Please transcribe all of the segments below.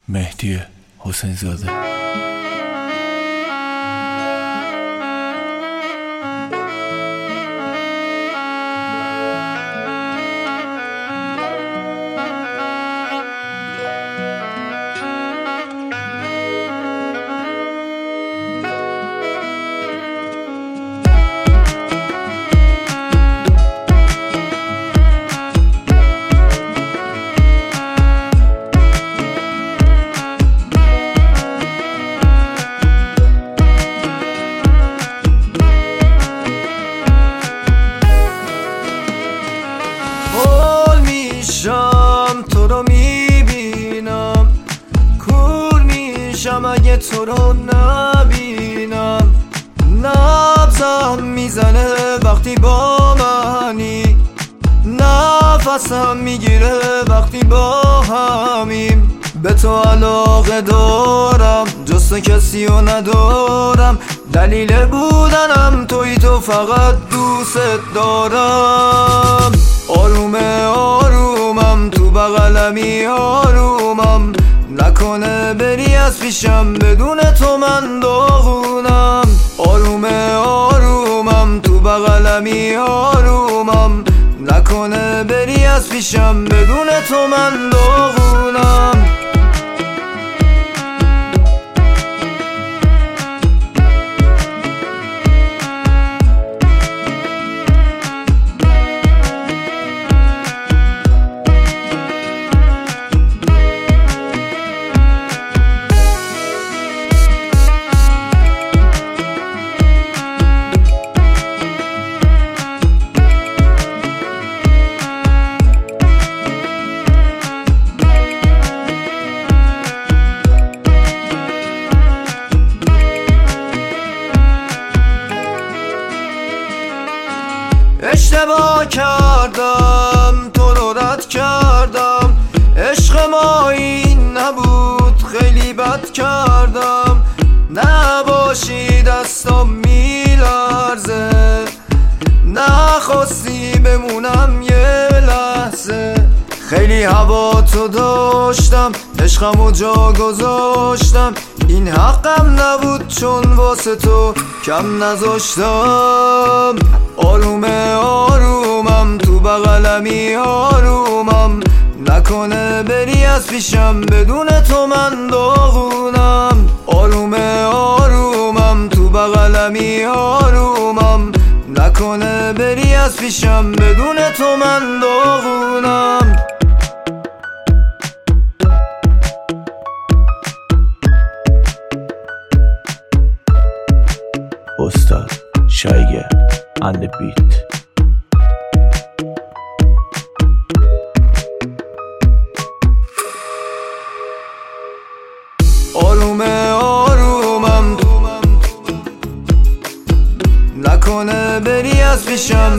مهدی حسین زاده. تو رو میبینم، کور میشم اگه تو رو نبینم. نبضم میزنه وقتی با منی، نفسم میگیره وقتی با همیم. به تو علاقه دارم، جز تو کسی رو ندارم. دلیل بودنم توی، تو فقط دوست دارم. آرومه آرومم، تو بغلمی آرومم. نکنه بری از پیشم، بدون تو من داغونم. آرومه آرومم، تو بغلمی آرومم. نکنه بری از پیشم، بدون تو من داغونم. اشتباه کردم، تو رو رد کردم. عشق ما این نبود، خیلی بد کردم. نباشی دستم میلرزه، نخواستی بمونم یه لحظه. خیلی هوا تو داشتم، عشقمو جا گذاشتم. این حقم نبود چون واسه تو کم نذاشتم. آرومه آرومم، تو بغلمی آرومم. نکنه بری از پیشم، بدون تو من داغونم. آرومه آرومم، تو بغلمی آرومم. نکنه بری از پیشم، بدون تو من داغونم. استاد شایگه and the beat. آرومه آرومم، نکنه بری از پیشم.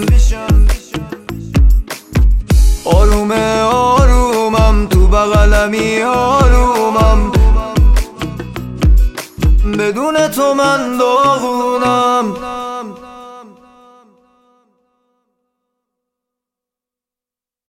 آرومه آرومم، تو بغلمی آرومم. بدون تو من داغونم.